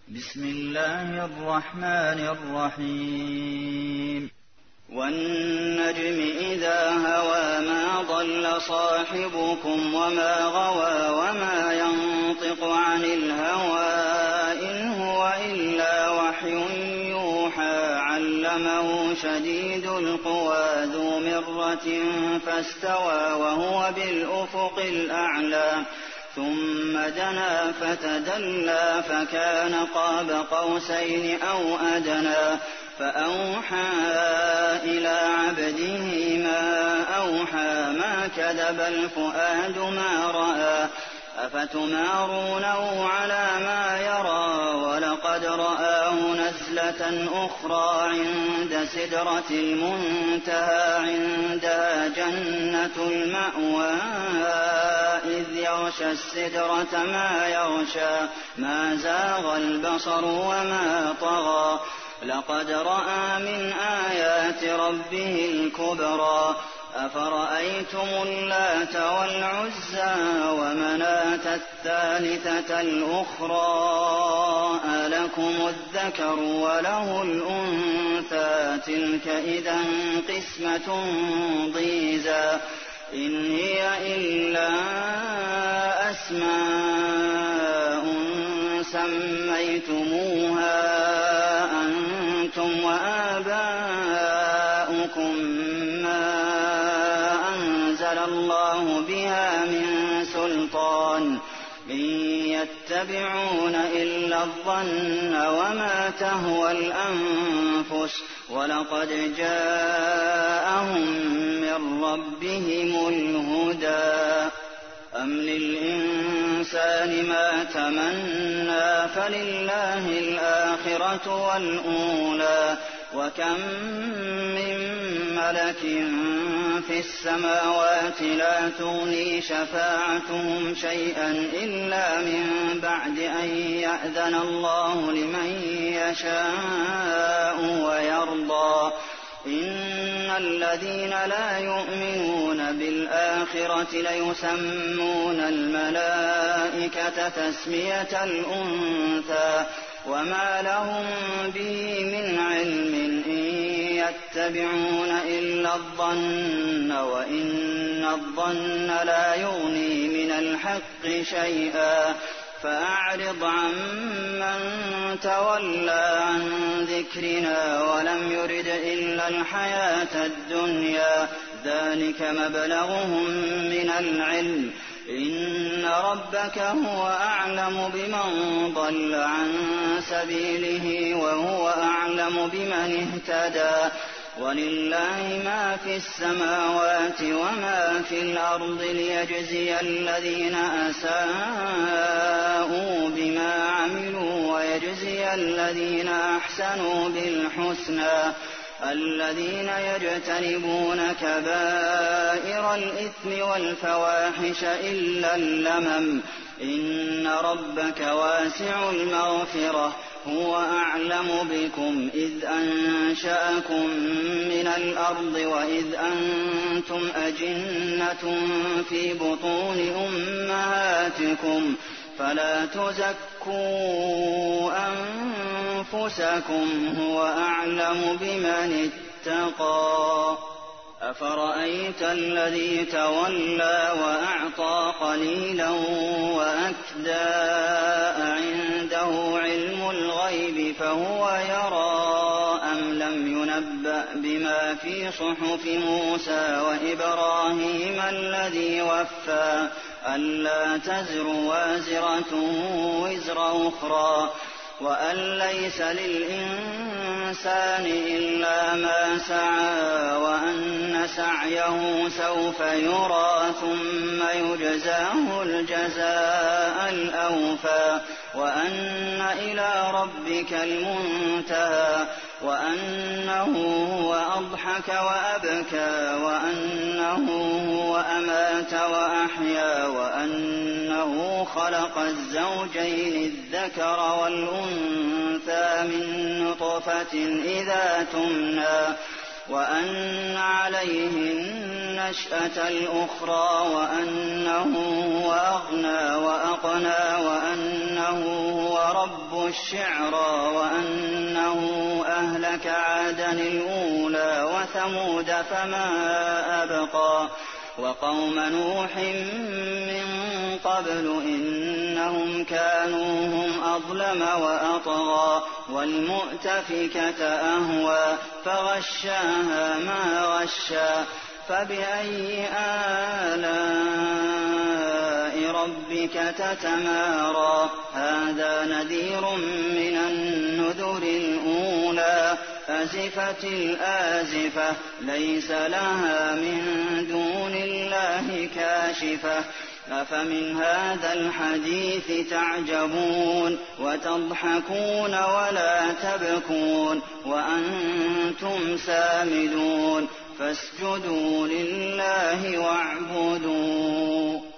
بسم الله الرحمن الرحيم والنجم إذا هوى ما ضل صاحبكم وما غوى وما ينطق عن الهوى إن هو إلا وحي يوحى علمه شديد القوى ذو مرة فاستوى وهو بالأفق الأعلى ثم دنا فتدلى فكان قاب قوسين أو أدنى فأوحى إلى عبده ما أوحى ما كذب الفؤاد ما رأى أفتمارونه على ما يرى ولقد رآه نزلة أخرى عند سدرة المنتهى عندها جنة المأوى إذ يغشى السدرة ما يغشى ما زاغ البصر وما طغى لقد رأى من آيات ربه الكبرى أفرأيتم اللات والعزى ومناة الثالثة الأخرى ألكم الذكر وله الأنثى تلك إذا قسمة ضيزى إن هي إلا أسماء سميتموها أنتم وآباؤكم ما أنزل الله بها من سلطان إن يتبعون إلا الظن وما تهوى الأنفس ولقد جاءهم من ربهم الهدى أم للإنسان ما تمنى فلله الآخرة والأولى وكم من ملك في السماوات لا تغني شفاعتهم شيئا إلا من بعد أن يأذن الله لمن يشاء ويرضى إن الذين لا يؤمنون بالآخرة ليسمون الملائكة تسمية الأنثى وما لهم به من علم إن يتبعون إلا الظن وإن الظن لا يغني من الحق شيئا فأعرض عمن تولى عن ذكرنا ولم يرد إلا الحياة الدنيا ذلك مبلغهم من العلم إن ربك هو أعلم بمن ضل عن سبيله وهو أعلم بمن اهتدى ولله ما في السماوات وما في الأرض ليجزي الذين أساءوا بما عملوا ويجزي الذين أحسنوا بالحسنى الذين يجتنبون كبائر الإثم والفواحش إلا اللمم إن ربك واسع المغفرة هو أعلم بكم إذ أنشأكم من الأرض وإذ أنتم أجنة في بطون أمهاتكم فلا تزكوا أنفسكم هو أعلم بمن اتقى أفرأيت الذي تولى وأعطى قليلا وأكدى عنده علم الغيب فهو يرى أم لم ينبأ بما في صحف موسى وإبراهيم الذي وفى ألا تزر وازرة وزر أخرى وأن ليس للإنسان إلا ما سعى وأن سعيه سوف يرى ثم يجزاه الجزاء الأوفى وأن إلى ربك المنتهى وأنه هو أضحك وأبكى وأنه هو أمات وأحيا وأنه خلق الزوجين الذكر والأنثى من نطفة إذا تمنى وأن عليه النشأة الأخرى وأنه هو أغنى وأقنى وأنه هو رب الشعرى وأنه أهلك عادا الأولى وثمود فما أبقى وقوم نوح من قبل إنهم كانوا هم أظلم وأطغى والمؤتفكة أهوى فغشاها ما غشى فبأي آلاء ربك تتمارى هذا نذير من النذر الأولى أزفت الآزفة ليس لها من دون الله كاشفة أفمن هذا الحديث تعجبون وتضحكون ولا تبكون وأنتم سامدون فاسجدوا لله واعبدوا